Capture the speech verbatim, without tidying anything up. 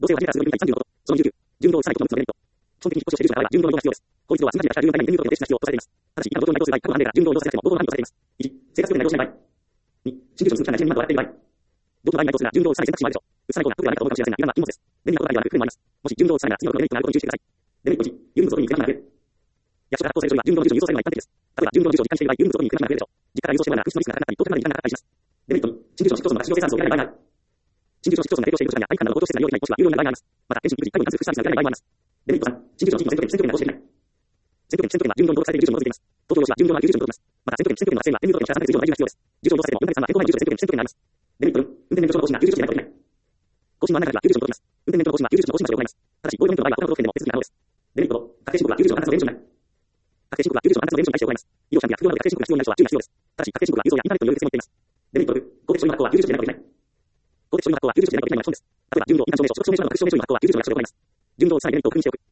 同性を始めた数分に対さんじゅうのこと。そのにじゅうきゅう、純度さんのことのむつのメリット。基本的に引っ越しをしている人の場合は、純度の量が必要です。法律上はすなわちじゅうの単位で純度の提出が必要とされています。ただし、以下の同等の回答数が過去判例から純度を動作させても合法の範囲とされています。いち、生活力が内容しない場合。に、新住所に通知が内地にまとわれている場合。同等の場合に該当するが、純度を移さない選択肢もあるでしょう。移さない方が得ではないかどうかもしれませんが、いらんは禁物です。便利なことがあるではなく、不便もあります。もし純度を移さないなら次のことのメリットがあることに注意してください。デメリットいち、郵便物を取りに行く手間が増える。役所が発行される書類は純度の住所に郵送されるのが一般的です。例えば、純度の住所を実感している場合、郵便物を取りに行く手間が増えるでしょう。実家から郵送してもらう空室のリスクが高かったり、到底まで時間がかかったりします。デメリットに、新住所の市町村が市場生産数を受けられない場合がある。新住所の市町村が提供している土地や配管などの公共施設が用意できないもしくは有料になる場合があります。また、電信、育児、介護に関する福祉サービスが受けられない場合もあります。デメリットさん、新住所の地域の選挙権に選挙権が行使できない。選挙権、選挙権は純度に登録されている住所に基づいています。東京都市は純度のある住所に登録します。また、選挙権、選挙権の発生には転入届にしたらさんかげつ以上の在住が必要です。住所を登録させてもよんかげつはんは変更前の住所で選挙権に選挙権になります。デメリットよん、運転免許証の更新が有事時期でないとできない。更新の案内があれば有事時に届きます。運転免許証の更新は有事時の更新まで行います。ただし、合意免許の場合は他の都道府県でも手続きが可能です。デメリットご、確定申告は有事時の管轄の税務署になる。確定申告は有事時の管轄の税務署に対して行います。医療者や副業などで確定申告が必要になる人は注意が必要です。ただし、確定申告は郵送やインターネットによる適用もっています。デメリットろく、公的書類の発行は有事時でないとできない。公的書類の発行は有事時でないとできないのは基本です。例えば、純度、印鑑証明書、所得証明書などの各証明書類の発行は有事時の役所で行います。純度をさらにデメリットを確認しておく。